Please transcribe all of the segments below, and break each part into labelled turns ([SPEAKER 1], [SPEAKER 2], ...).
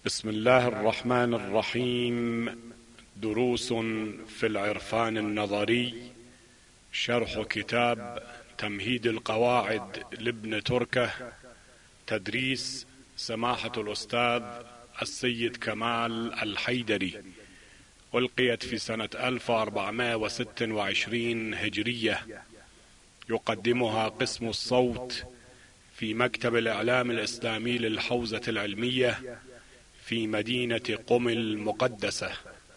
[SPEAKER 1] بسم الله الرحمن الرحيم. دروس في العرفان النظري، شرح كتاب تمهيد القواعد لابن تركة، تدريس سماحة الأستاذ السيد كمال الحيدري، ألقيت في سنة 1426 هجرية. يقدمها قسم الصوت في مكتب الإعلام الإسلامي للحوزة العلمية في مدينة قم المقدسة.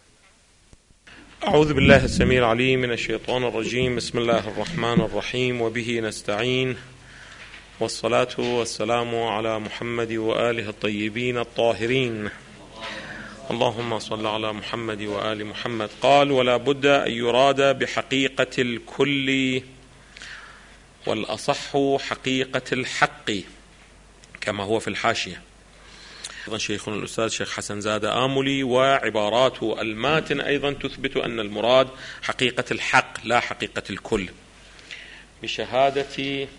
[SPEAKER 2] أعوذ بالله السميع العليم من الشيطان الرجيم. بسم الله الرحمن الرحيم، وبه نستعين، والصلاة والسلام على محمد وآله الطيبين الطاهرين. اللهم صل على محمد وآل محمد. قال: ولا بد أن يراد بحقيقة الكل، والأصح حقيقة الحق، كما هو في الحاشية. أيضا شيخنا الأستاذ شيخ حسن زادة آملي، وعبارات الماتن أيضا تثبت أن المراد حقيقة الحق لا حقيقة الكل. بشهادة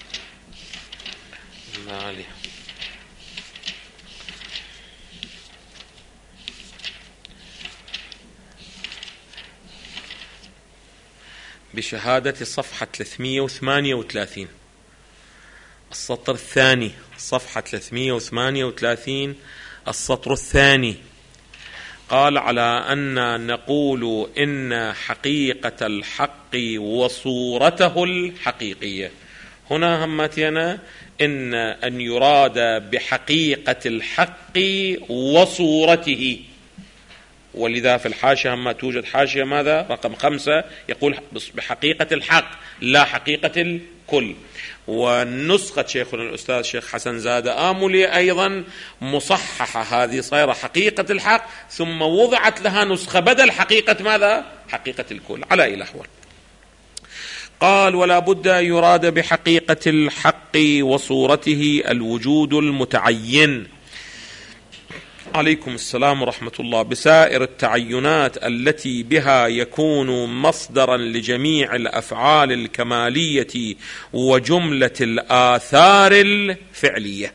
[SPEAKER 2] بشهادة صفحة 338 السطر الثاني، صفحة 338 السطر الثاني. قال: على أن نقول إن حقيقة الحق وصورته الحقيقية. هنا همتنا أن يراد بحقيقة الحق وصورته، ولذا في الحاشية ما توجد حاشية ماذا رقم 5 يقول بحقيقة الحق لا حقيقة الكل. والنسخة شيخنا الأستاذ شيخ حسن زادة آملي أيضا مصححة، هذه صايرة حقيقة الحق ثم وضعت لها نسخة بدل حقيقة ماذا؟ حقيقة الكل. على أي الأحوال، قال: ولا بد يراد بحقيقة الحق وصورته الوجود المتعين. عليكم السلام ورحمة الله. بسائر التعينات التي بها يكون مصدرا لجميع الأفعال الكمالية وجملة الآثار الفعلية.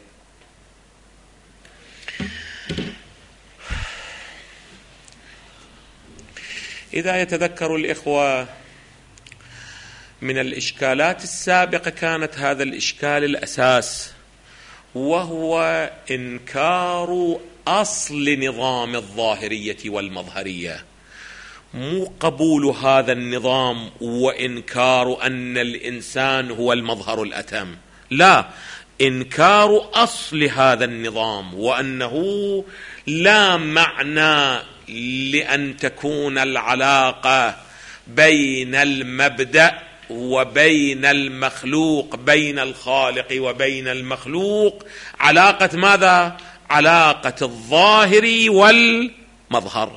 [SPEAKER 2] إذا يتذكر الإخوة من الإشكالات السابقة كانت هذا الإشكال الأساس، وهو إنكار أصل نظام الظاهرية والمظهرية، مو قبول هذا النظام وإنكار أن الإنسان هو المظهر الأتم، لا، إنكار أصل هذا النظام، وأنه لا معنى لأن تكون العلاقة بين المبدأ وبين المخلوق، بين الخالق وبين المخلوق، علاقة ماذا؟ علاقة الظاهر والمظهر.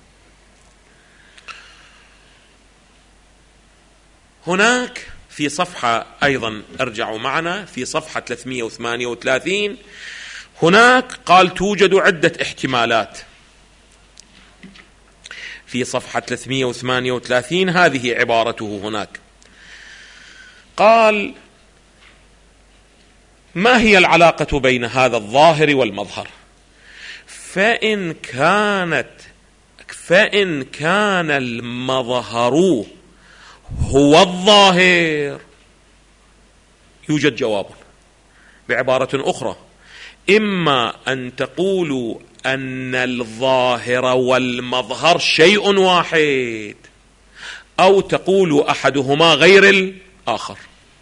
[SPEAKER 2] هناك في صفحة أيضا ارجعوا معنا في صفحة 338 هناك قال: توجد عدة احتمالات. في صفحة 338 هذه عبارته هناك. قال: ما هي العلاقة بين هذا الظاهر والمظهر؟ فإن كان المظهر هو الظاهر يوجد جواب. بعبارة أخرى، إما أن تقولوا أن الظاهر والمظهر شيء واحد، أو تقولوا أحدهما غير الآخر.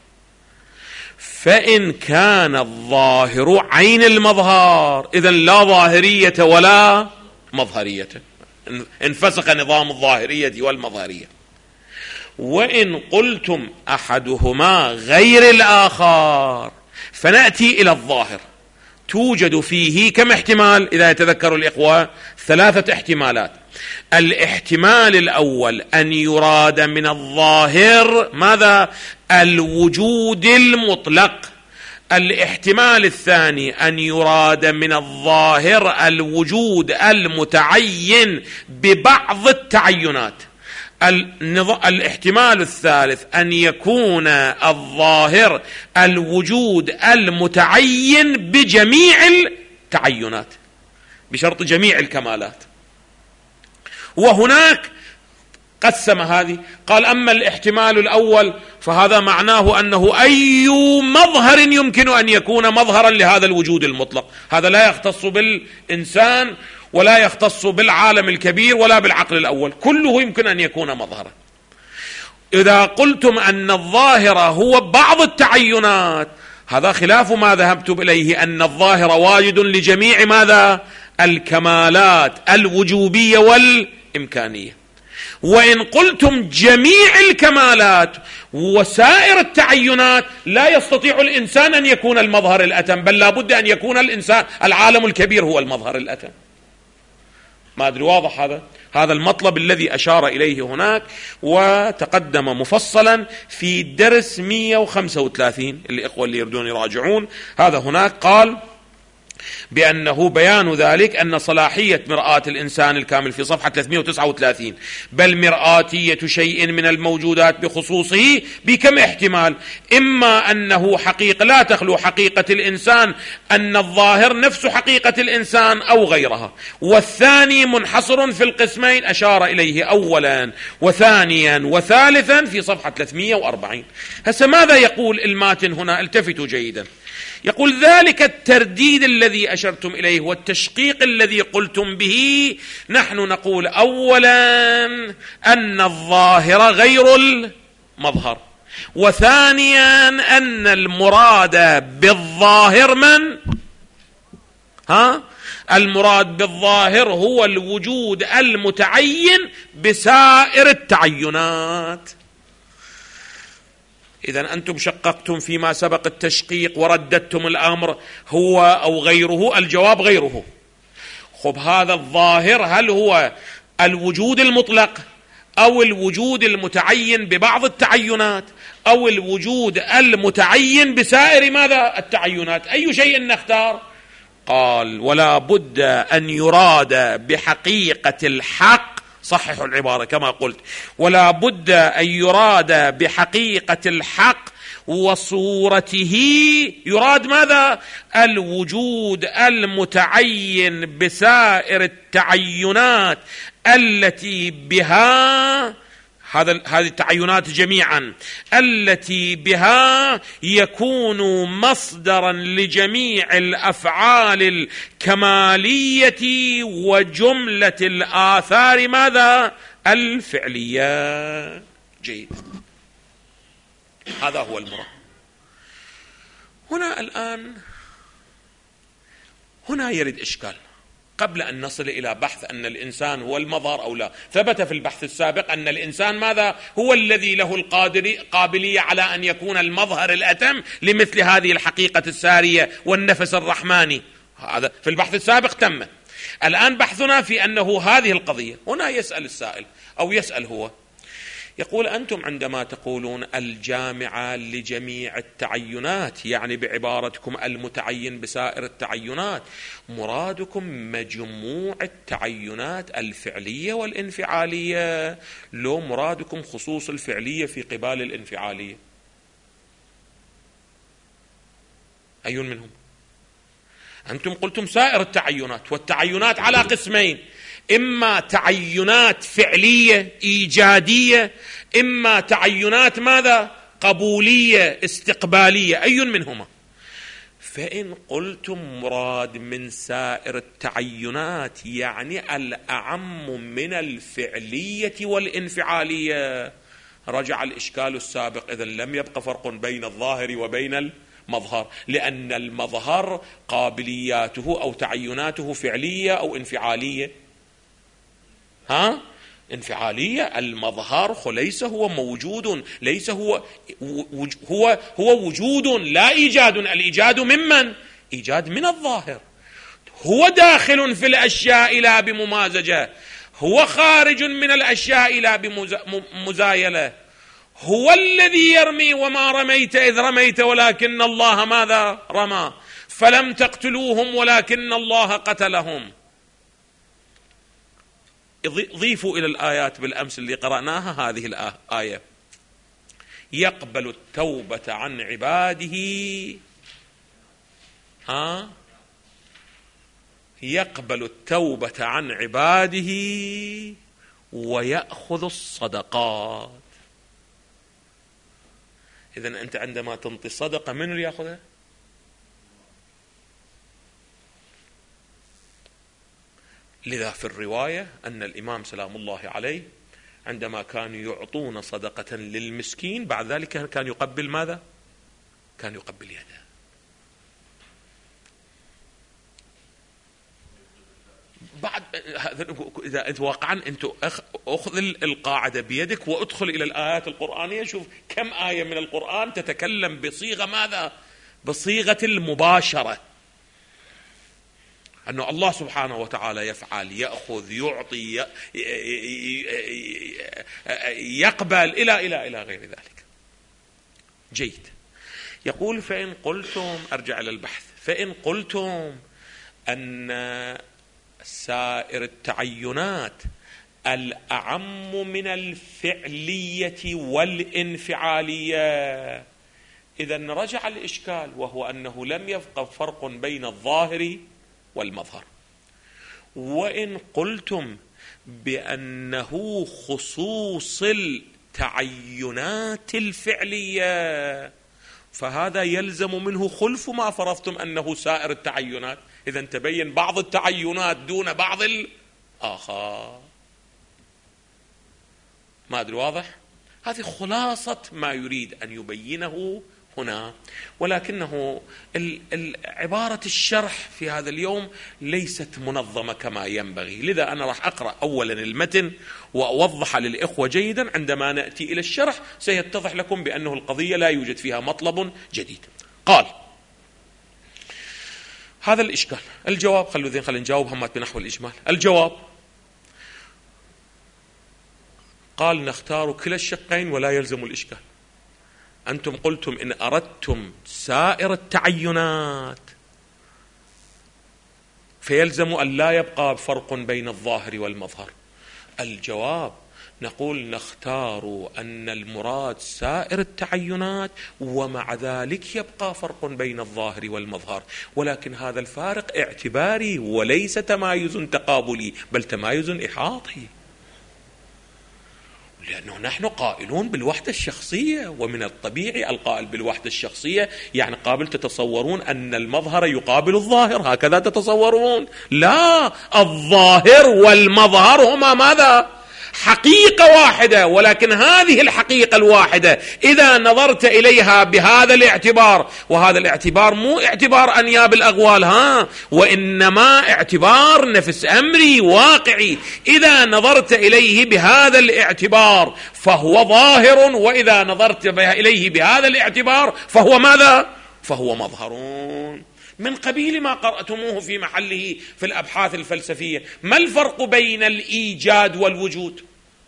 [SPEAKER 2] فإن كان الظاهر عين المظهر إذن لا ظاهرية ولا مظهرية، انفسخ نظام الظاهرية والمظهرية. وإن قلتم أحدهما غير الآخر فنأتي إلى الظاهر. توجد فيه كم احتمال؟ إذا يتذكر الإخوة 3 احتمالات. الاحتمال الأول أن يراد من الظاهر ماذا؟ الوجود المطلق. الاحتمال الثاني أن يراد من الظاهر الوجود المتعين ببعض التعينات. الاحتمال الثالث أن يكون الظاهر الوجود المتعين بجميع التعينات. بشرط جميع الكمالات. وهناك قسم هذه، قال أما الاحتمال الأول فهذا معناه أنه أي مظهر يمكن أن يكون مظهرا لهذا الوجود المطلق، هذا لا يختص بالإنسان ولا يختص بالعالم الكبير ولا بالعقل الأول، كله يمكن أن يكون مظهرا. إذا قلتم أن الظاهر هو بعض التعينات، هذا خلاف ما ذهبت إليه، أن الظاهر واجد لجميع ماذا؟ الكمالات الوجوبية والإمكانية. وإن قلتم جميع الكمالات وسائر التعينات لا يستطيع الإنسان أن يكون المظهر الأتم، بل لا بد أن يكون الإنسان العالم الكبير هو المظهر الأتم. ما أدري واضح هذا المطلب الذي أشار إليه هناك، وتقدم مفصلا في درس 135 الإخوة اللي يردون يراجعون. هذا هناك قال بأنه بيان ذلك أن صلاحية مرآة الإنسان الكامل في صفحة 339 بل مرآتية شيء من الموجودات بخصوصه بكم احتمال، إما أنه حقيقة لا تخلو حقيقة الإنسان أن الظاهر نفس حقيقة الإنسان أو غيرها، والثاني منحصر في القسمين أشار إليه أولا وثانيا وثالثا في صفحة 340. هسه ماذا يقول الماتن هنا؟ التفتوا جيدا. يقول ذلك الترديد الذي أشرتم إليه والتشقيق الذي قلتم به، نحن نقول أولا أن الظاهر غير المظهر، وثانيا أن المراد بالظاهر المراد بالظاهر هو الوجود المتعين بسائر التعينات. إذن أنتم شققتم فيما سبق التشقيق ورددتم الأمر هو أو غيره، الجواب غيره. خب هذا الظاهر هل هو الوجود المطلق أو الوجود المتعين ببعض التعينات أو الوجود المتعين بسائر ماذا؟ التعينات. أي شيء نختار؟ قال ولا بد أن يراد بحقيقة الحق، صححوا العبارة كما قلت، ولا بد أن يراد بحقيقة الحق وصورته، يراد ماذا؟ الوجود المتعين بسائر التعينات التي بها هذه التعينات جميعا التي بها يكون مصدرا لجميع الأفعال الكمالية وجملة الآثار ماذا؟ الفعلية. جيد، هذا هو المراد. هنا الآن يرد إشكال قبل أن نصل إلى بحث أن الإنسان هو المظهر أو لا. ثبت في البحث السابق أن الإنسان ماذا؟ هو الذي له القابلية على أن يكون المظهر الأتم لمثل هذه الحقيقة السارية والنفس الرحماني، هذا في البحث السابق تم. الآن بحثنا في أنه هذه القضية. هنا يسأل السائل أو يسأل هو، يقول أنتم عندما تقولون الجامعة لجميع التعينات، يعني بعبارتكم المتعين بسائر التعينات، مرادكم مجموع التعينات الفعلية والانفعالية، لو مرادكم خصوص الفعلية في قبال الانفعالية؟ أي منهم؟ أنتم قلتم سائر التعينات، والتعينات على قسمين، إما تعينات فعلية إيجادية، إما تعينات ماذا؟ قبولية استقبالية، أي منهما؟ فإن قلتم مراد من سائر التعينات يعني الأعم من الفعلية والانفعالية، رجع الإشكال السابق. إذن لم يبقى فرق بين الظاهر وبين المظهر، لأن المظهر قابلياته أو تعيناته فعلية أو انفعالية. انفعالية. المظهر ليس هو موجود، ليس هو وجود لا إيجاد. الإيجاد ممن؟ إيجاد من الظاهر. هو داخل في الأشياء لا بممازجة، هو خارج من الأشياء لا بمزايلة. هو الذي يرمي وما رميت إذ رميت ولكن الله ماذا؟ رمى. فلم تقتلوهم ولكن الله قتلهم. ضيفوا إلى الآيات بالأمس اللي قرأناها هذه الآية: يقبل التوبة عن عباده يقبل التوبة عن عباده ويأخذ الصدقات. إذن أنت عندما تنطي صدقة من اللي يأخذها؟ لذا في الرواية أن الإمام سلام الله عليه عندما كانوا يعطون صدقة للمسكين بعد ذلك كان يقبل ماذا؟ كان يقبل يده. بعد إذا أنت واقعا أنت أخذ القاعدة بيدك وأدخل إلى الآيات القرآنية، شوف كم آية من القرآن تتكلم بصيغة ماذا؟ بصيغة المباشرة، أنه الله سبحانه وتعالى يفعل، يأخذ، يعطي، يقبل إلى غير ذلك. جيد. يقول فإن قلتم، أرجع إلى البحث، فإن قلتم أن سائر التعينات الأعم من الفعلية والانفعالية، إذن رجع الإشكال، وهو أنه لم يبقى فرق بين الظاهر والمظهر. وإن قلتم بأنه خصوص التعينات الفعلية فهذا يلزم منه خلف ما فرضتم أنه سائر التعينات، إذن تبين بعض التعينات دون بعض الآخر. ما أدري واضح؟ هذه خلاصة ما يريد أن يبينه هنا، ولكنه عبارة الشرح في هذا اليوم ليست منظمة كما ينبغي، لذا أنا راح أقرأ أولا المتن وأوضح للإخوة جيدا، عندما نأتي إلى الشرح سيتضح لكم بأنه القضية لا يوجد فيها مطلب جديد. قال هذا الإشكال. الجواب، خلينا نجاوب همات بنحو الإجمال. الجواب قال نختار كلا الشقين ولا يلزم الإشكال. أنتم قلتم إن أردتم سائر التعينات فيلزم أن لا يبقى فرق بين الظاهر والمظهر. الجواب نقول نختار أن المراد سائر التعينات ومع ذلك يبقى فرق بين الظاهر والمظهر، ولكن هذا الفارق اعتباري وليس تمايز تقابلي بل تمايز إحاطي، لأنه نحن قائلون بالوحدة الشخصية، ومن الطبيعي القائل بالوحدة الشخصية يعني قابل تتصورون أن المظهر يقابل الظاهر، هكذا تتصورون؟ لا، الظاهر والمظهر هما ماذا؟ حقيقة واحدة، ولكن هذه الحقيقة الواحدة إذا نظرت إليها بهذا الاعتبار، وهذا الاعتبار مو اعتبار أنياب الأغوال وإنما اعتبار نفس أمري واقعي، إذا نظرت إليه بهذا الاعتبار فهو ظاهر، وإذا نظرت إليه بهذا الاعتبار فهو ماذا؟ فهو مظهرون، من قبيل ما قرأتموه في محله في الأبحاث الفلسفية. ما الفرق بين الإيجاد والوجود؟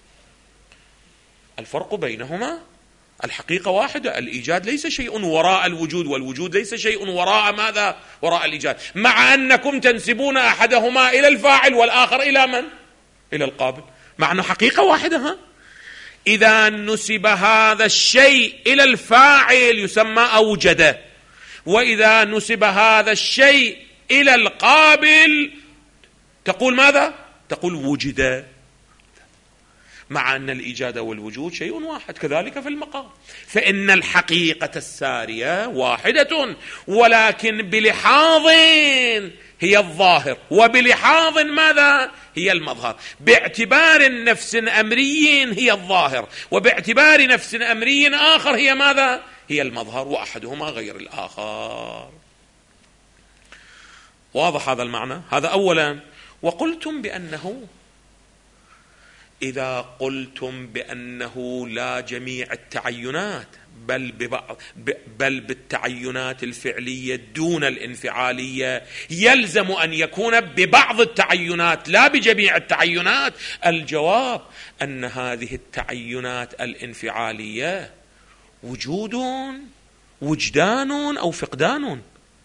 [SPEAKER 2] الفرق بينهما الحقيقة واحدة، الإيجاد ليس شيء وراء الوجود، والوجود ليس شيء وراء ماذا؟ وراء الإيجاد، مع أنكم تنسبون أحدهما إلى الفاعل والآخر إلى من؟ إلى القابل، مع أنه حقيقة واحدة. إذا نسب هذا الشيء إلى الفاعل يسمى أوجده، وإذا نسب هذا الشيء إلى القابل تقول ماذا؟ تقول وجد، مع أن الإيجاد والوجود شيء واحد. كذلك في المقام، فإن الحقيقة السارية واحدة، ولكن بلحاظ هي الظاهر، وبلحاظ ماذا؟ هي المظهر. باعتبار نفس أمري هي الظاهر، وباعتبار نفس أمري آخر هي ماذا؟ هي المظهر، وأحدهما غير الآخر. واضح هذا المعنى؟ هذا أولا. وقلتم بأنه، إذا قلتم بأنه لا جميع التعينات بل بالتعينات الفعلية دون الانفعالية يلزم أن يكون ببعض التعينات لا بجميع التعينات. الجواب أن هذه التعينات الانفعالية وجود، وجدان أو فقدان.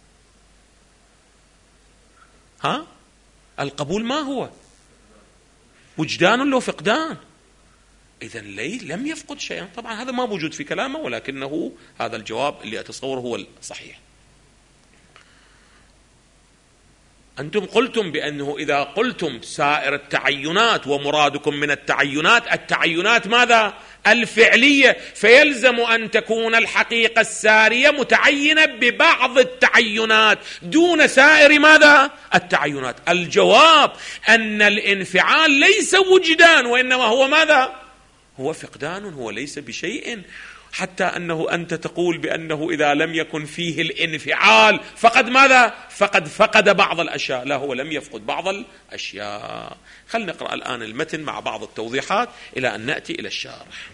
[SPEAKER 2] القبول ما هو؟ وجدان لو فقدان، إذن لم يفقد شيئا. طبعا هذا ما موجود في كلامه، ولكنه هذا الجواب اللي أتصوره هو الصحيح. أنتم قلتم بأنه إذا قلتم سائر التعينات ومرادكم من التعينات ماذا؟ الفعلية، فيلزم أن تكون الحقيقة السارية متعينة ببعض التعينات دون سائر ماذا؟ التعينات. الجواب أن الانفعال ليس وجدان، وإنما هو ماذا؟ هو فقدان، هو ليس بشيء. حتى أنه أنت تقول بأنه إذا لم يكن فيه الانفعال فقد ماذا؟ فقد بعض الأشياء. لا، هو لم يفقد بعض الأشياء. خلنا نقرأ الآن المتن مع بعض التوضيحات إلى أن نأتي إلى الشارح.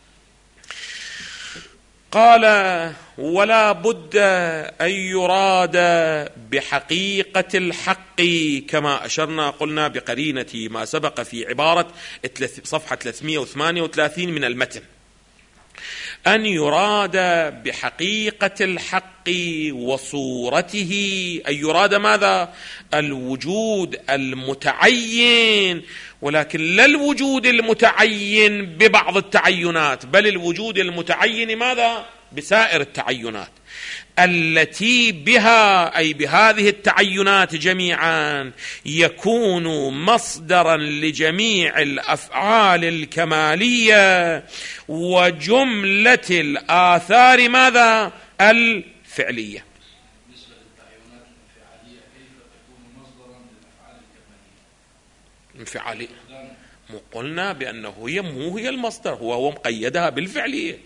[SPEAKER 2] قال: ولا بد أن يراد بحقيقة الحق كما أشرنا قلنا بقرينة ما سبق في عبارة صفحة 338 من المتن، أن يراد بحقيقة الحق وصورته، أن يراد ماذا؟ الوجود المتعين، ولكن لا الوجود المتعين ببعض التعينات، بل الوجود المتعين ماذا؟ بسائر التعينات التي بها، أي بهذه التعينات جميعا، يكون مصدرا لجميع الأفعال الكمالية وجملة الآثار ماذا؟ الفعلية.
[SPEAKER 3] بالنسبة للتعينات الانفعالية كيف تكون مصدرا للأفعال الكمالية؟
[SPEAKER 2] انفعالية قلنا بأنه هي المصدر، هو مقيدها بالفعلية.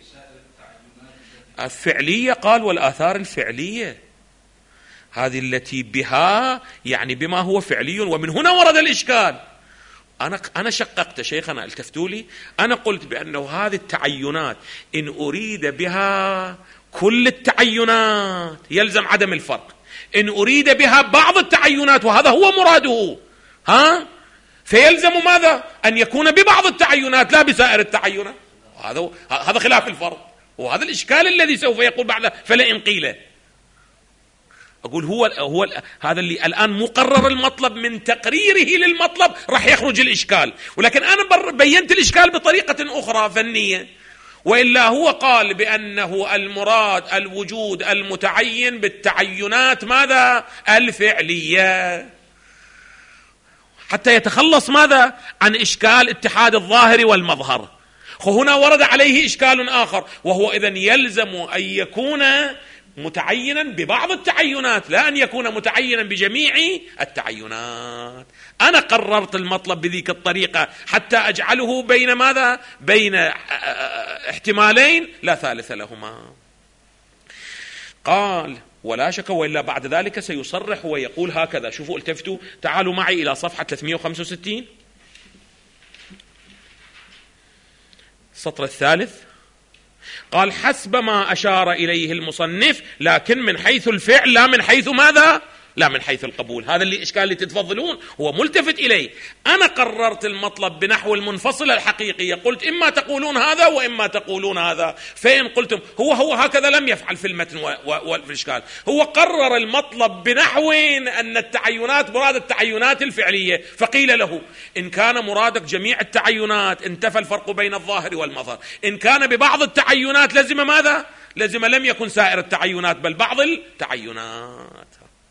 [SPEAKER 2] الفعلية قال والآثار الفعلية هذه التي بها، يعني بما هو فعلي. ومن هنا ورد الإشكال. أنا شققت شيخنا، التفتوا لي، أنا قلت بأنه هذه التعينات إن أريد بها كل التعينات يلزم عدم الفرق، إن أريد بها بعض التعينات وهذا هو مراده فيلزم ماذا؟ أن يكون ببعض التعينات لا بسائر التعينات. هذا خلاف الفرق، وهذا الإشكال الذي سوف يقول بعد فلئن قيل. أقول هو هذا اللي الآن مقرر المطلب، من تقريره للمطلب راح يخرج الإشكال، ولكن أنا بينت الإشكال بطريقة أخرى فنية. وإلا هو قال بأنه المراد الوجود المتعين بالتعينات ماذا؟ الفعلية، حتى يتخلص ماذا؟ عن إشكال اتحاد الظاهر والمظهر. هنا ورد عليه إشكال آخر، وهو إذن يلزم أن يكون متعينا ببعض التعينات، لا أن يكون متعينا بجميع التعينات. أنا قررت المطلب بذيك الطريقة حتى أجعله بين ماذا؟ بين احتمالين لا ثالث لهما. قال: ولا شك، وإلا بعد ذلك سيصرح ويقول هكذا. شوفوا، التفتوا، تعالوا معي إلى صفحة 365 السطر الثالث. قال: حسب ما أشار إليه المصنف، لكن من حيث الفعل لا من حيث ماذا؟ لا من حيث القبول. هذا اللي إشكال اللي تتفضلون هو ملتفت إليه. أنا قررت المطلب بنحو المنفصل الحقيقية، قلت إما تقولون هذا وإما تقولون هذا. فإن قلتم هو هكذا لم يفعل في المتن وفي الإشكال، هو قرر المطلب بنحو أن التعينات مراد التعينات الفعلية، فقيل له إن كان مرادك جميع التعينات انتفى الفرق بين الظاهر والمظهر، إن كان ببعض التعينات لزم ماذا؟ لزم لم يكن سائر التعينات بل بعض التعينات.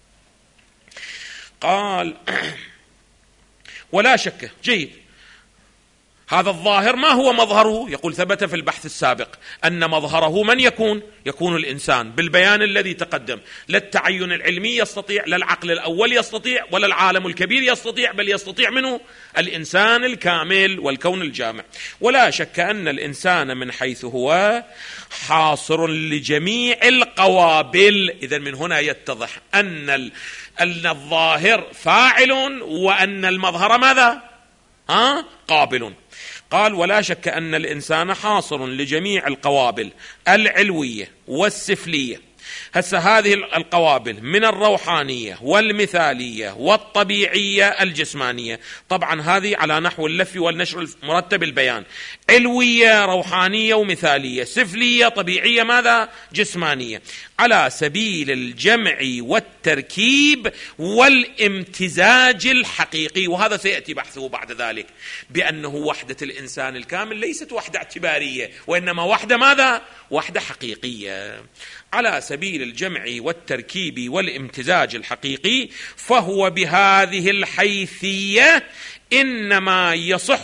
[SPEAKER 2] قال: ولا شك. جيد، هذا الظاهر ما هو مظهره؟ يقول ثبت في البحث السابق أن مظهره من يكون الإنسان بالبيان الذي تقدم. لا التعين العلمي يستطيع، لا العقل الأول يستطيع، ولا العالم الكبير يستطيع، بل يستطيع منه الإنسان الكامل والكون الجامع. ولا شك أن الإنسان من حيث هو حاصر لجميع القوابل. إذن من هنا يتضح أن الظاهر فاعل وأن المظهر ماذا؟ قابل. قال: ولا شك أن الإنسان حاصر لجميع القوابل العلوية والسفلية. هسه هذه القوابل من الروحانية والمثالية والطبيعية الجسمانية، طبعا هذه على نحو اللف والنشر المرتب البيان. علوية روحانية ومثالية، سفلية طبيعية ماذا؟ جسمانية. على سبيل الجمع والتركيب والامتزاج الحقيقي. وهذا سيأتي بحثه بعد ذلك، بأنه وحدة الإنسان الكامل ليست وحدة اعتبارية، وإنما وحدة ماذا؟ وحدة حقيقية. على سبيل الجمع والتركيب والامتزاج الحقيقي، فهو بهذه الحيثية إنما يصح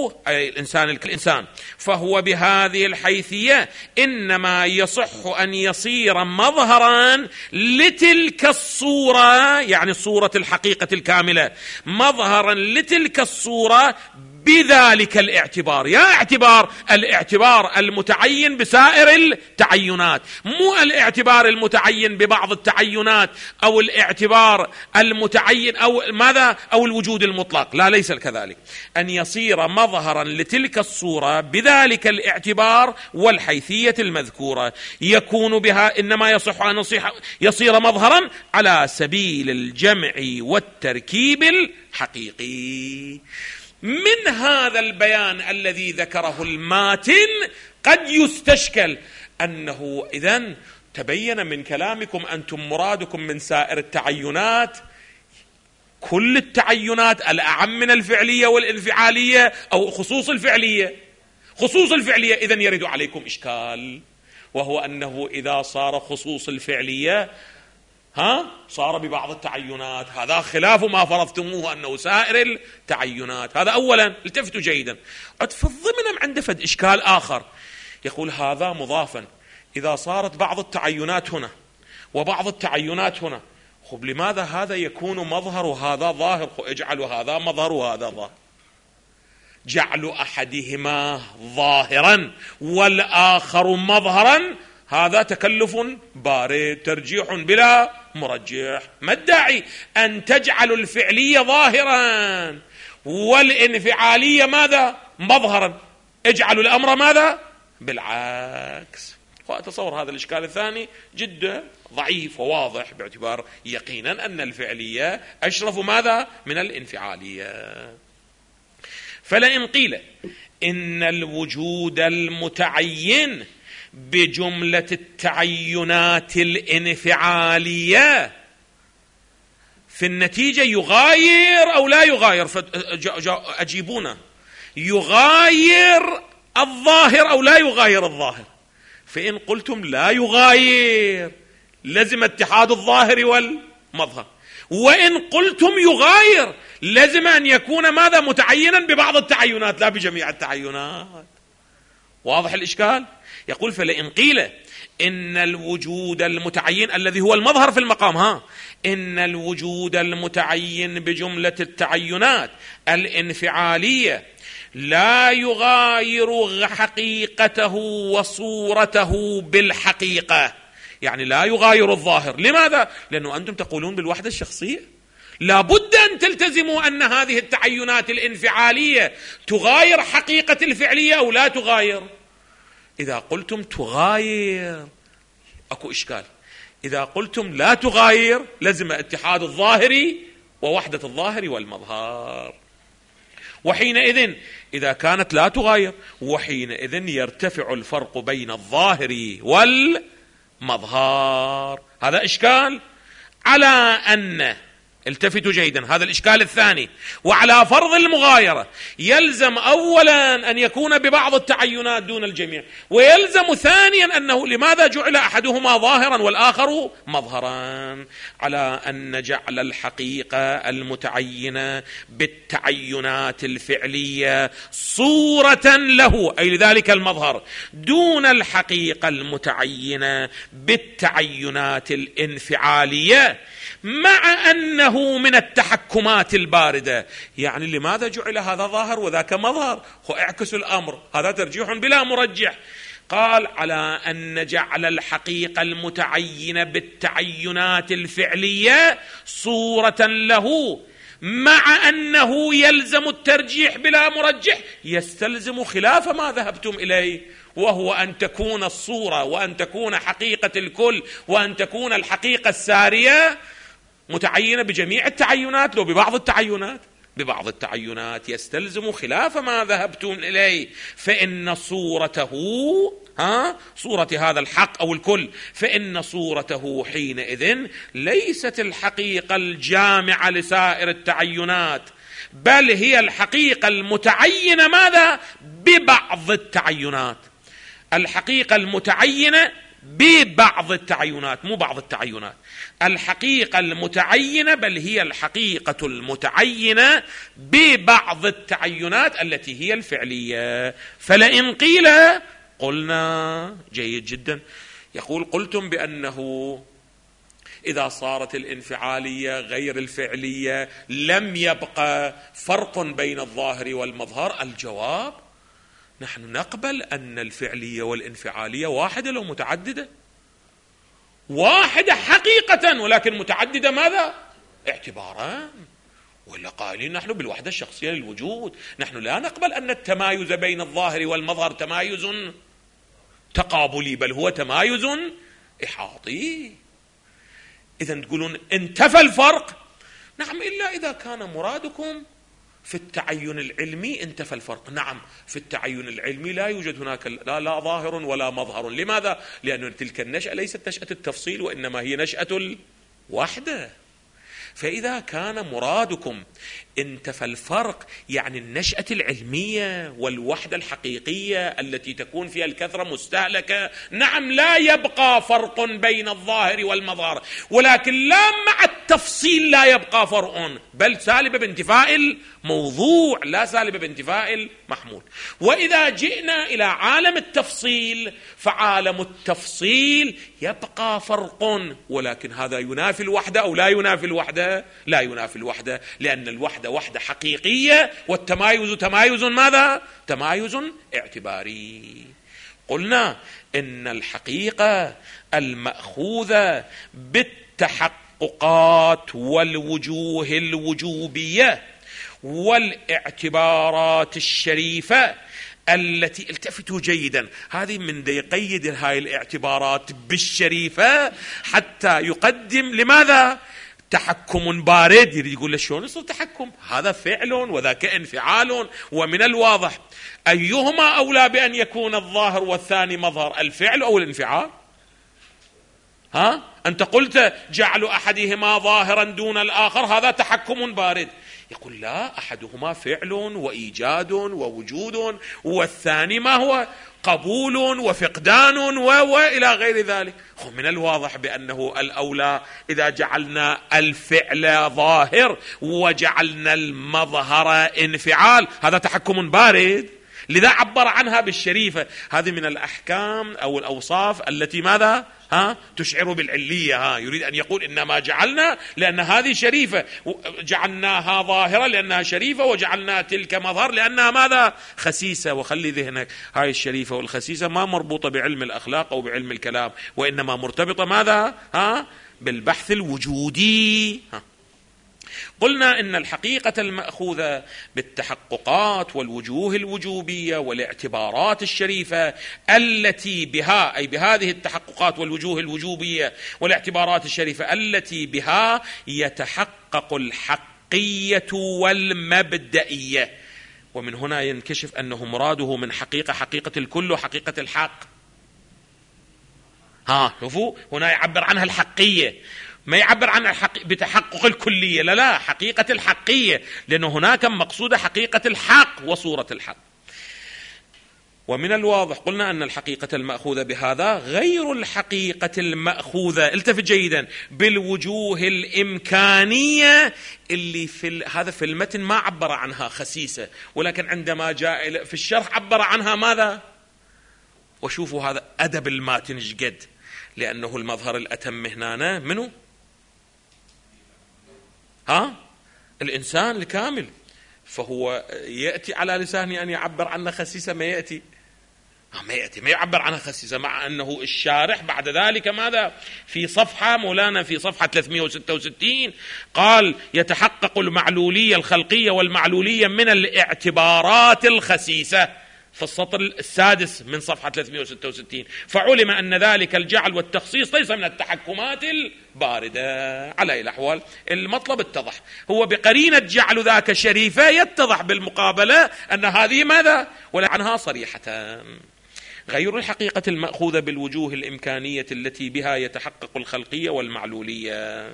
[SPEAKER 2] الإنسان فهو بهذه الحيثية إنما يصح أن يصير مظهرا لتلك الصورة، يعني صورة الحقيقة الكاملة، مظهرا لتلك الصورة بذلك الاعتبار. يا الاعتبار المتعين بسائر التعينات، مو الاعتبار المتعين ببعض التعينات، أو الاعتبار المتعين أو ماذا، أو الوجود المطلق. لا، ليس كذلك. أن يصير مظهرا لتلك الصورة بذلك الاعتبار والحيثية المذكورة، يكون بها إنما يصح أن يصير مظهرا على سبيل الجمع والتركيب الحقيقي. من هذا البيان الذي ذكره الماتن قد يستشكل أنه إذن تبين من كلامكم أنتم مرادكم من سائر التعينات كل التعينات الأعم من الفعلية والانفعالية، أو خصوص الفعلية. خصوص الفعلية إذن يرد عليكم إشكال، وهو أنه إذا صار خصوص الفعلية صار ببعض التعينات، هذا خلاف ما فرضتموه أنه سائر التعينات. هذا أولا، التفتوا جيدا. في الضمن عند فد إشكال آخر، يقول هذا مضافا، إذا صارت بعض التعينات هنا وبعض التعينات هنا، خب لماذا هذا يكون مظهر وهذا ظاهر؟ اجعلوا هذا مظهر وهذا ظاهر. جعل أحدهما ظاهرا والآخر مظهرا، هذا تكلف بارد، ترجيح بلا مرجح. ما الداعي أن تجعل الفعلية ظاهرا والانفعالية ماذا؟ مظهرا. اجعلوا الأمر ماذا؟ بالعكس. وأتصور هذا الإشكال الثاني جدا ضعيف وواضح، باعتبار يقينا أن الفعلية أشرف ماذا؟ من الانفعالية. فلئن قيل إن الوجود المتعين بجملة التعينات الانفعالية في النتيجة يغاير أو لا يغاير؟ أجيبونا، يغاير الظاهر أو لا يغاير الظاهر؟ فإن قلتم لا يغاير لزم اتحاد الظاهر والمظهر، وإن قلتم يغاير لزم أن يكون ماذا؟ متعينا ببعض التعينات لا بجميع التعينات. واضح الإشكال؟ يقول فلئن قيل إن الوجود المتعين الذي هو المظهر في المقام، إن الوجود المتعين بجملة التعينات الانفعالية لا يغاير حقيقته وصورته بالحقيقة، يعني لا يغاير الظاهر. لماذا؟ لأنه أنتم تقولون بالوحدة الشخصية، لابد أن تلتزموا أن هذه التعينات الانفعالية تغاير حقيقة الفعلية أو لا تغاير. إذا قلتم تغاير أكو إشكال، إذا قلتم لا تغاير لازم اتحاد الظاهر ووحدة الظاهر والمظهر. وحينئذ إذا كانت لا تغاير، وحينئذ يرتفع الفرق بين الظاهر والمظهر. هذا إشكال. على أن التفتوا جيدا، هذا الإشكال الثاني. وعلى فرض المغايرة يلزم أولا أن يكون ببعض التعينات دون الجميع، ويلزم ثانيا أنه لماذا جعل أحدهما ظاهرا والآخر مظهرا؟ على أن جعل الحقيقة المتعينة بالتعينات الفعلية صورة له، أي لذلك المظهر، دون الحقيقة المتعينة بالتعينات الانفعالية، مع أنه من التحكمات الباردة. يعني لماذا جعل هذا ظاهر وذاك مظهر؟ اعكسوا الأمر، هذا ترجيح بلا مرجح. قال على أن جعل الحقيقة المتعينة بالتعينات الفعلية صورة له، مع أنه يلزم الترجيح بلا مرجح، يستلزم خلاف ما ذهبتم إليه، وهو أن تكون الصورة وأن تكون حقيقة الكل وأن تكون الحقيقة السارية متعينة بجميع التعينات لو ببعض التعينات. ببعض التعينات يستلزم خلاف ما ذهبتم إليه، فإن صورته صورة هذا الحق أو الكل، فإن صورته حينئذ ليست الحقيقة الجامعة لسائر التعينات، بل هي الحقيقة المتعينة ماذا؟ ببعض التعينات. الحقيقة المتعينة ببعض التعينات، مو بعض التعينات، الحقيقة المتعينة، بل هي الحقيقة المتعينة ببعض التعينات التي هي الفعلية. فلئن قيل، قلنا جيد جدا، يقول قلتم بأنه إذا صارت الانفعالية غير الفعلية لم يبقى فرق بين الظاهر والمظهر. الجواب: نحن نقبل أن الفعلية والانفعالية واحدة لو متعددة، واحدة حقيقة ولكن متعددة ماذا؟ اعتبارا. ولا قائلين نحن بالوحدة الشخصية للوجود، نحن لا نقبل أن التمايز بين الظاهر والمظهر تمايز تقابلي، بل هو تمايز إحاطي. إذن تقولون انتفى الفرق؟ نعم، إلا إذا كان مرادكم في التعين العلمي انتفى الفرق. نعم، في التعين العلمي لا يوجد هناك لا ظاهر ولا مظهر. لماذا؟ لأن تلك النشأة ليست نشأة التفصيل، وإنما هي نشأة الوحدة. فإذا كان مرادكم انتفى الفرق، يعني النشأة العلمية والوحدة الحقيقية التي تكون فيها الكثرة مستهلكة، نعم لا يبقى فرق بين الظاهر والمظهر، ولكن لا مع التفصيل لا يبقى فرق، بل سالب بانتفاء الموضوع لا سالب بانتفاء المحمول. وإذا جئنا إلى عالم التفصيل، فعالم التفصيل يبقى فرق، ولكن هذا ينافي الوحدة أو لا ينافي الوحدة؟ لا ينافي الوحدة، لأن الوحدة وحدة حقيقية، والتمايز تمايز ماذا؟ تمايز اعتباري. قلنا إن الحقيقة المأخوذة بالتحققات والوجوه الوجوبية والاعتبارات الشريفة التي، التفتوا جيدا، هذه من يقيد هاي الاعتبارات بالشريفة حتى يقدم لماذا؟ تحكم بارد. يريد يقول شلون يصير تحكم؟ هذا فعل وذاك انفعال. ومن الواضح أيهما أولى بأن يكون الظاهر والثاني مظهر، الفعل أو الانفعال؟ أنت قلت جعل أحدهما ظاهرا دون الآخر، هذا تحكم بارد. يقول لا، أحدهما فعل وإيجاد ووجود، والثاني ما هو؟ قبول وفقدان وإلى غير ذلك. من الواضح بأنه الأولى إذا جعلنا الفعل ظاهر وجعلنا المظهر انفعال، هذا تحكم بارد، لذا عبر عنها بالشريفة. هذه من الأحكام أو الأوصاف التي ماذا؟ تشعر بالعلية. يريد أن يقول إنما جعلنا لأن هذه شريفة، جعلناها ظاهرة لأنها شريفة، وجعلنا تلك مظهر لأنها ماذا؟ خسيسة. وخلي ذهنك، هاي الشريفة والخسيسة ما مربوطة بعلم الأخلاق أو بعلم الكلام، وإنما مرتبطة ماذا؟ بالبحث الوجودي. قلنا إن الحقيقة المأخوذة بالتحققات والوجوه الوجوبية والاعتبارات الشريفة التي بها، أي بهذه التحققات والوجوه الوجوبية والاعتبارات الشريفة التي بها يتحقق الحقية والمبدئية. ومن هنا ينكشف أنه مراده من حقيقة الكل وحقيقة الحق. شوفوا هنا يعبر عنها الحقية، ما يعبر عن بتحقق الكلية، لا، حقيقة الحقية، لأنه هناك مقصود حقيقة الحق وصورة الحق. ومن الواضح قلنا أن الحقيقة المأخوذة بهذا غير الحقيقة المأخوذة، التفت جيدا، بالوجوه الإمكانية اللي هذا في المتن ما عبر عنها خسيسة، ولكن عندما جاء في الشرح عبر عنها ماذا؟ وشوفوا هذا أدب الماتن جد، لأنه المظهر الأتم هنا منه الإنسان الكامل، فهو يأتي على لسانه أن يعبر عنه خسيسة، ما يأتي ما يعبر عنها خسيسة، مع أنه الشارح بعد ذلك ماذا؟ في صفحة مولانا في صفحة 366 قال يتحقق المعلولية الخلقية والمعلولية من الاعتبارات الخسيسة في السطر السادس من صفحة 366. فعلم أن ذلك الجعل والتخصيص ليس من التحكمات الباردة. على أي الأحوال المطلب اتضح، هو بقرينة جعل ذاك شريفة يتضح بالمقابلة أن هذه ماذا؟ ولا عنها صريحة. غير الحقيقة المأخوذة بالوجوه الإمكانية التي بها يتحقق الخلقية والمعلولية.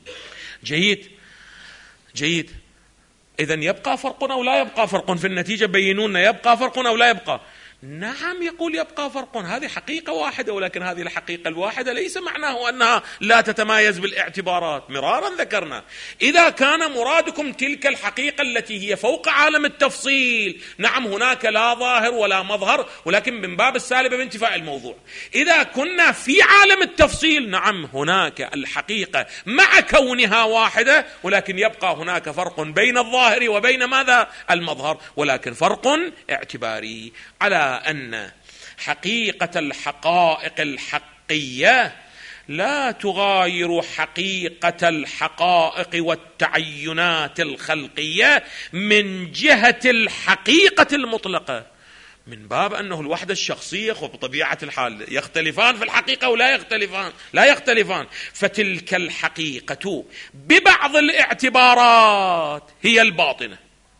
[SPEAKER 2] جيد. إذن يبقى فرق أو لا يبقى فرق؟ في النتيجة بينون يبقى فرق أو لا يبقى. نعم، يقول يبقى فرق، هذه حقيقة واحدة، ولكن هذه الحقيقة الواحدة ليس معناه أنها لا تتمايز بالاعتبارات. مرارا ذكرنا إذا كان مرادكم تلك الحقيقة التي هي فوق عالم التفصيل، نعم هناك لا ظاهر ولا مظهر، ولكن من باب السالبة بانتفاء الموضوع. إذا كنا في عالم التفصيل، نعم هناك الحقيقة مع كونها واحدة، ولكن يبقى هناك فرق بين الظاهر وبين ماذا؟ المظهر، ولكن فرق اعتباري، على أن حقيقة الحقائق الحقية لا تغاير حقيقة الحقائق والتعينات الخلقية من جهة الحقيقة المطلقة، من باب أنه الوحدة الشخصية بطبيعة الحال يختلفان في الحقيقة ولا لا يختلفان. فتلك الحقيقة ببعض الاعتبارات هي الباطنة،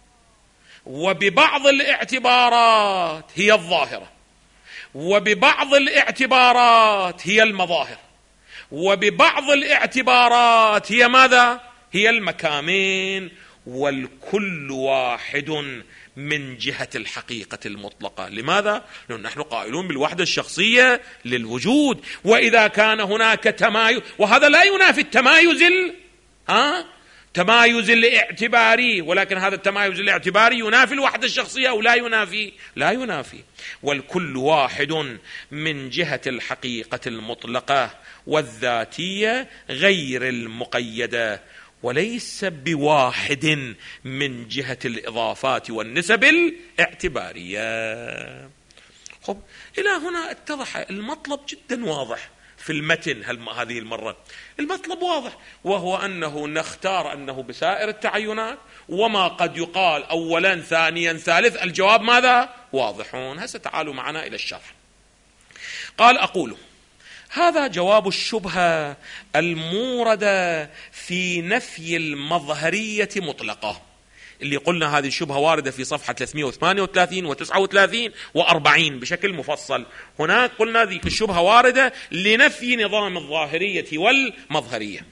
[SPEAKER 2] وببعض الاعتبارات هي الظاهرة، وببعض الاعتبارات هي المظاهر، وببعض الاعتبارات هي ماذا؟ هي المكامين، والكل واحد من جهة الحقيقة المطلقة. لماذا؟ لأن نحن قائلون بالوحدة الشخصية للوجود، وإذا كان هناك تمايز، وهذا لا ينافي التمايز تمايز الاعتباري، ولكن هذا التمايز الاعتباري ينافي الوحدة الشخصية أو لا ينافي. والكل واحد من جهة الحقيقة المطلقة والذاتية غير المقيدة، وليس بواحد من جهة الإضافات والنسب الاعتبارية. إلى هنا اتضح المطلب جدا واضح في المتن. هذه المرة المطلب واضح، وهو أنه نختار أنه بسائر التعينات، وما قد يقال أولا ثانيا ثالث، الجواب ماذا؟ واضحون. هسه تعالوا معنا إلى الشرح. قال: أقول هذا جواب الشبهة الموردة في نفي المظهرية مطلقة، اللي قلنا هذه الشبهة واردة في صفحة 338 و39 و40 بشكل مفصل. هناك قلنا ذيك الشبهة واردة لنفي نظام الظاهرية والمظهرية،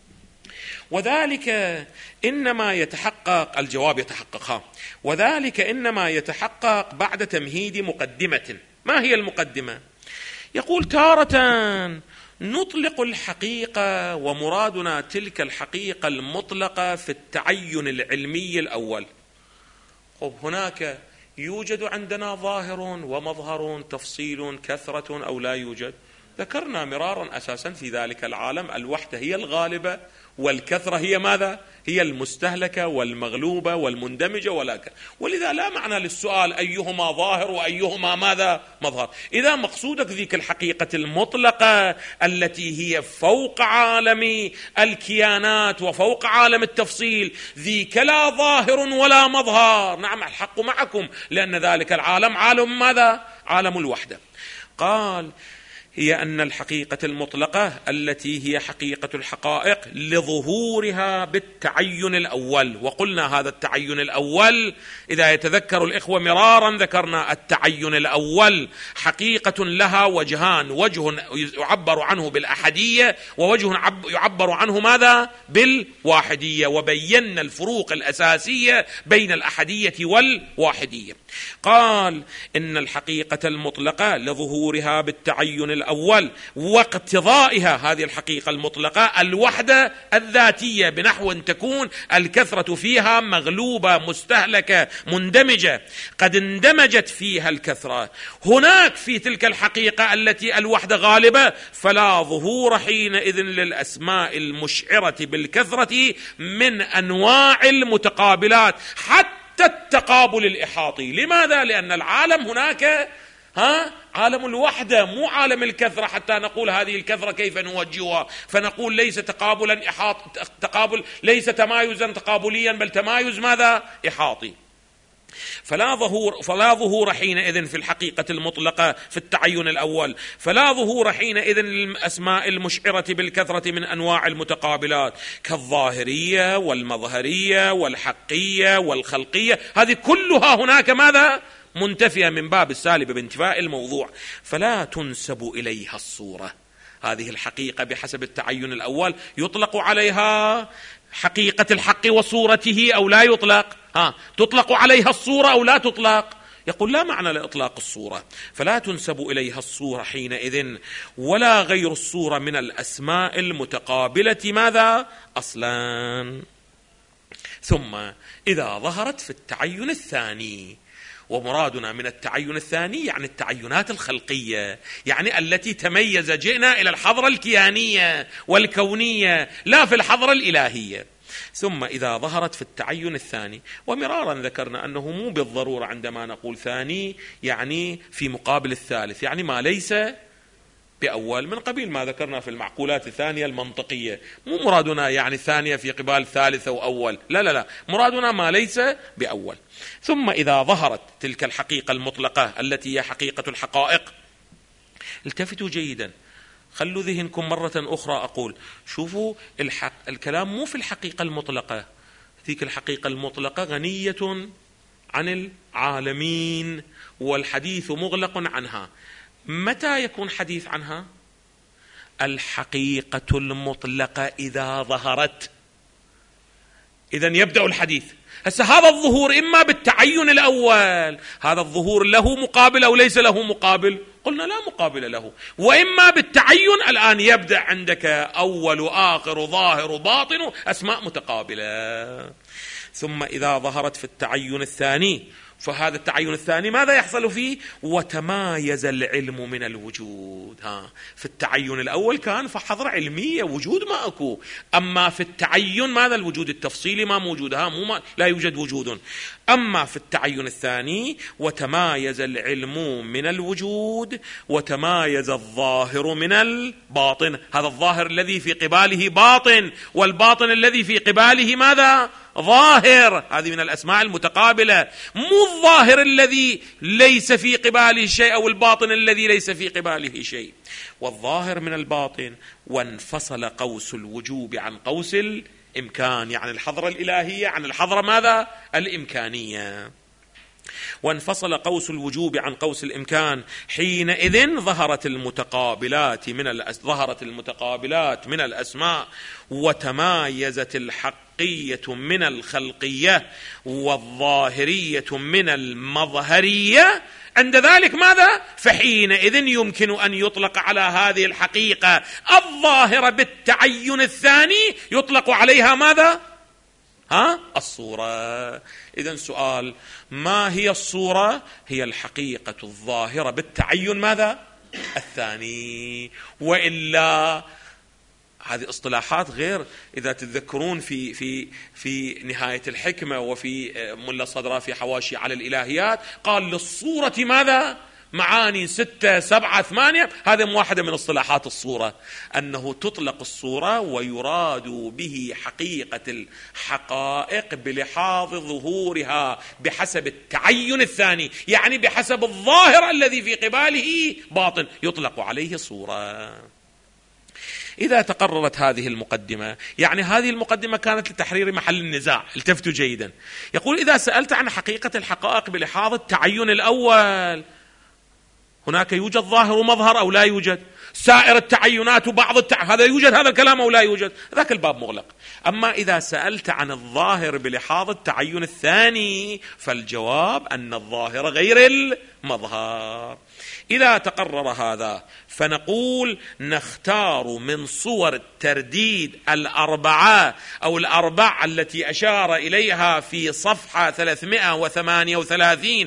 [SPEAKER 2] وذلك إنما يتحقق، الجواب يتحقق، وذلك إنما يتحقق بعد تمهيد مقدمة. ما هي المقدمة؟ يقول: تارة نطلق الحقيقة ومرادنا تلك الحقيقة المطلقة في التعين العلمي الأول. هناك يوجد عندنا ظاهر ومظهر، تفصيل، كثرة أو لا يوجد. ذكرنا مرارا أساسا في ذلك العالم الوحدة هي الغالبة، والكثرة هي ماذا؟ هي المستهلكة والمغلوبة والمندمجة، ولذا لا معنى للسؤال أيهما ظاهر وأيهما ماذا؟ مظهر. إذا مقصودك ذيك الحقيقة المطلقة التي هي فوق عالم الكيانات وفوق عالم التفصيل، ذيك لا ظاهر ولا مظهر. نعم، الحق معكم، لأن ذلك العالم عالم ماذا؟ عالم الوحدة. قال: هي أن الحقيقة المطلقة التي هي حقيقة الحقائق لظهورها بالتعين الأول. وقلنا هذا التعين الأول إذا يتذكر الإخوة مرارا ذكرنا التعين الأول حقيقة لها وجهان: وجه يعبر عنه بالأحدية، ووجه يعبر عنه ماذا؟ بالواحدية. وبينا الفروق الأساسية بين الأحدية والواحدية. قال: إن الحقيقة المطلقة لظهورها بالتعين الأول واقتضائها، هذه الحقيقة المطلقة الوحدة الذاتية، بنحو أن تكون الكثرة فيها مغلوبة مستهلكة مندمجة، قد اندمجت فيها الكثرة. هناك في تلك الحقيقة التي الوحدة غالبة فلا ظهور حينئذ للأسماء المشعرة بالكثرة من أنواع المتقابلات حتى التقابل الإحاطي. لماذا؟ لأن العالم هناك عالم الوحدة مو عالم الكثرة، حتى نقول هذه الكثرة كيف نوجهها، فنقول ليس تقابلا تقابل، ليس تمايزا تقابليا، بل تمايز ماذا؟ إحاطي. فلا ظهور حينئذ في الحقيقة المطلقة في التعين الأول، فلا ظهور حينئذ للأسماء المشعرة بالكثرة من أنواع المتقابلات كالظاهرية والمظهرية والحقية والخلقية. هذه كلها هناك ماذا؟ منتفية من باب السالب بانتفاء الموضوع، فلا تنسب إليها الصورة. هذه الحقيقة بحسب التعين الأول يطلق عليها حقيقة الحق وصورته أو لا يطلق؟ تطلق عليها الصورة أو لا تطلق؟ يقول لا معنى لإطلاق الصورة، فلا تنسب إليها الصورة حينئذ ولا غير الصورة من الأسماء المتقابلة ماذا؟ أصلا. ثم إذا ظهرت في التعين الثاني، ومرادنا من التعين الثاني يعني التعينات الخلقية، يعني التي تميز، جئنا إلى الحضرة الكيانية والكونية لا في الحضرة الإلهية. ثم إذا ظهرت في التعين الثاني، ومرارا ذكرنا أنه مو بالضرورة عندما نقول ثاني يعني في مقابل الثالث، يعني ما ليس بأول، من قبيل ما ذكرنا في المعقولات الثانية المنطقية. مو مرادنا يعني ثانية في قبال ثالثة وأول، لا لا لا، مرادنا ما ليس بأول. ثم إذا ظهرت تلك الحقيقة المطلقة التي هي حقيقة الحقائق، التفتوا جيدا، خلوا ذهنكم مرة أخرى أقول، شوفوا الكلام مو في الحقيقة المطلقة، ذيك الحقيقة المطلقة غنية عن العالمين والحديث مغلق عنها. متى يكون حديث عنها؟ الحقيقة المطلقة إذا ظهرت، إذن يبدأ الحديث. هسه هذا الظهور إما بالتعين الأول، هذا الظهور له مقابل أو ليس له مقابل؟ قلنا لا مقابل له. وإما بالتعين، الآن يبدأ عندك أول وآخر ظاهر وباطن أسماء متقابلة. ثم إذا ظهرت في التعين الثاني، فهذا التعين الثاني ماذا يحصل فيه؟ وتمايز العلم من الوجود. في التعين الأول كان فحضرة علمية، وجود ما أكو. أما في التعين ماذا؟ الوجود التفصيلي ما موجود، لا يوجد وجود. أما في التعين الثاني وتمايز العلم من الوجود وتمايز الظاهر من الباطن. هذا الظاهر الذي في قباله باطن، والباطن الذي في قباله ماذا؟ ظاهر. هذه من الأسماء المتقابلة، مو الظاهر الذي ليس في قباله شيء أو الباطن الذي ليس في قباله شيء. والظاهر من الباطن. وانفصل قوس الوجوب عن قوس الإمكان، يعني الحضرة الإلهية عن الحضرة ماذا؟ الإمكانية. وانفصل قوس الوجوب عن قوس الإمكان، حينئذ ظهرت المتقابلات من الأسماء، وتمايزت الحقية من الخلقية والظاهرية من المظهرية. عند ذلك ماذا؟ فحينئذ يمكن أن يطلق على هذه الحقيقة الظاهرة بالتعين الثاني، يطلق عليها ماذا؟ الصورة. إذن سؤال، ما هي الصورة؟ هي الحقيقة الظاهرة بالتعين ماذا؟ الثاني. وإلا هذه اصطلاحات غير. إذا تتذكرون في نهاية الحكمة وفي ملا صدرا في حواشي على الإلهيات، قال للصورة ماذا؟ معاني 6 7 8. هذا واحدة من اصطلاحات الصورة، أنه تطلق الصورة ويراد به حقيقة الحقائق بلحاظ ظهورها بحسب التعين الثاني، يعني بحسب الظاهر الذي في قباله باطن، يطلق عليه صورة. إذا تقررت هذه المقدمة، يعني هذه المقدمة كانت لتحرير محل النزاع، التفتوا جيدا. يقول إذا سألت عن حقيقة الحقائق بلحاظ التعين الأول، هناك يوجد ظاهر ومظهر أو لا يوجد؟ سائر التعينات وبعض هذا يوجد، هذا الكلام أو لا يوجد؟ ذاك الباب مغلق. أما إذا سألت عن الظاهر بلحاظ التعين الثاني، فالجواب أن الظاهر غير المظهر. إذا تقرر هذا، فنقول نختار من صور الترديد الأربعة أو الأربع التي أشار إليها في صفحة 338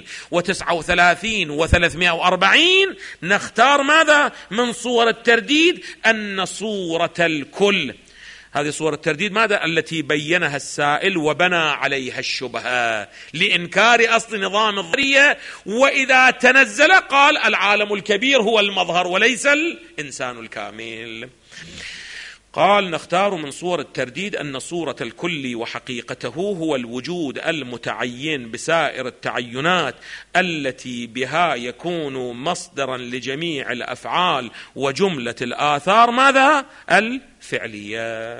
[SPEAKER 2] و39 و340، نختار ماذا من صور الترديد؟ أن صورة الكل، هذه صورة الترديد ماذا؟ التي بينها السائل وبنى عليها الشبهة لإنكار أصل نظام الظاهرية، وإذا تنزل قال العالم الكبير هو المظهر وليس الإنسان الكامل. قال نختار من صور الترديد أن صورة الكل وحقيقته هو الوجود المتعين بسائر التعينات التي بها يكون مصدرا لجميع الأفعال وجملة الآثار ماذا؟ الفعلية.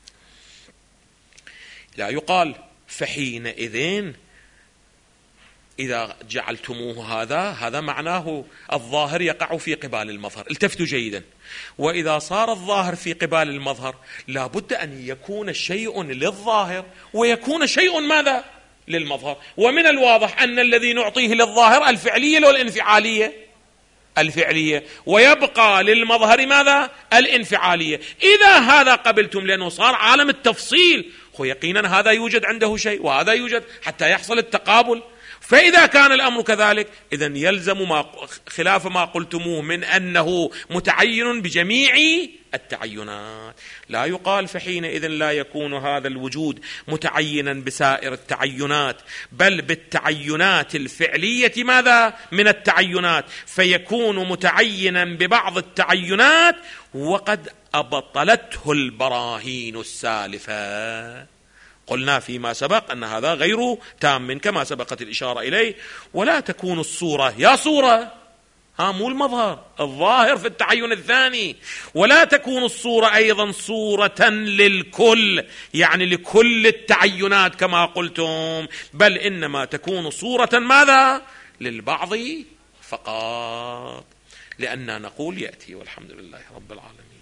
[SPEAKER 2] لا يقال فحينئذ إذا جعلتموه هذا معناه الظاهر يقع في قبال المظهر. التفتوا جيدا. وإذا صار الظاهر في قبال المظهر لا بد أن يكون شيء للظاهر ويكون شيء ماذا؟ للمظهر. ومن الواضح أن الذي نعطيه للظاهر الفعلية والانفعالية، الفعلية، ويبقى للمظهر ماذا؟ الانفعالية. إذا هذا قبلتم لأنه صار عالم التفصيل، يقينا هذا يوجد عنده شيء وهذا يوجد حتى يحصل التقابل. فإذا كان الأمر كذلك إذن يلزم خلاف ما قلتموه من أنه متعين بجميع التعينات. لا يقال فحينئذ لا يكون هذا الوجود متعينا بسائر التعينات، بل بالتعينات الفعلية ماذا؟ من التعينات، فيكون متعينا ببعض التعينات وقد أبطلته البراهين السالفة. قلنا فيما سبق أن هذا غير تام كما سبقت الإشارة إليه. ولا تكون الصورة، يا صورة مو المظهر، الظاهر في التعين الثاني. ولا تكون الصورة أيضا صورة للكل، يعني لكل التعينات كما قلتم، بل إنما تكون صورة ماذا؟ للبعض فقط. لأننا نقول يأتي، والحمد لله رب العالمين.